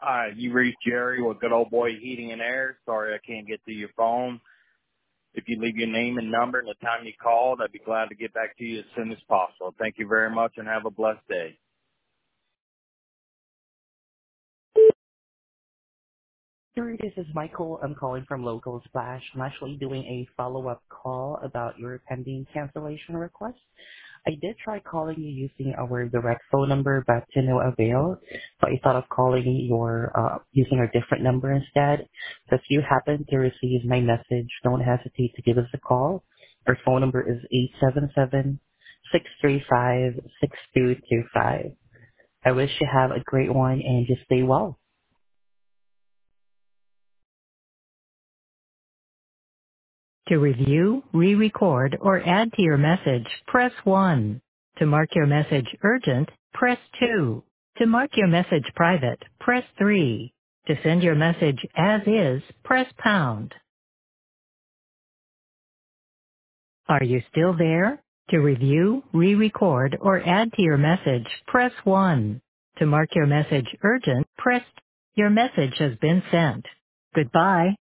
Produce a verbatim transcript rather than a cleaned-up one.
Uh, you reached Jerry with Good Old Boy Heating and Air. Sorry I can't get to your phone. If you leave your name and number and the time you called, I'd be glad to get back to you as soon as possible. Thank you very much and have a blessed day. Sure, this is Michael. I'm calling from Local Splash. I'm actually doing a follow-up call about your pending cancellation request. I did try calling you using our direct phone number, but to no avail. So I thought of calling your uh, using a different number instead. So if you happen to receive my message, don't hesitate to give us a call. Our phone number is eight seven seven, six three five, six two two five. I wish you have a great one and just stay well. To review, re-record, or add to your message, press one. To mark your message urgent, press two. To mark your message private, press three. To send your message as is, press pound. Are you still there? To review, re-record, or add to your message, press one. To mark your message urgent, press. Your message has been sent. Goodbye.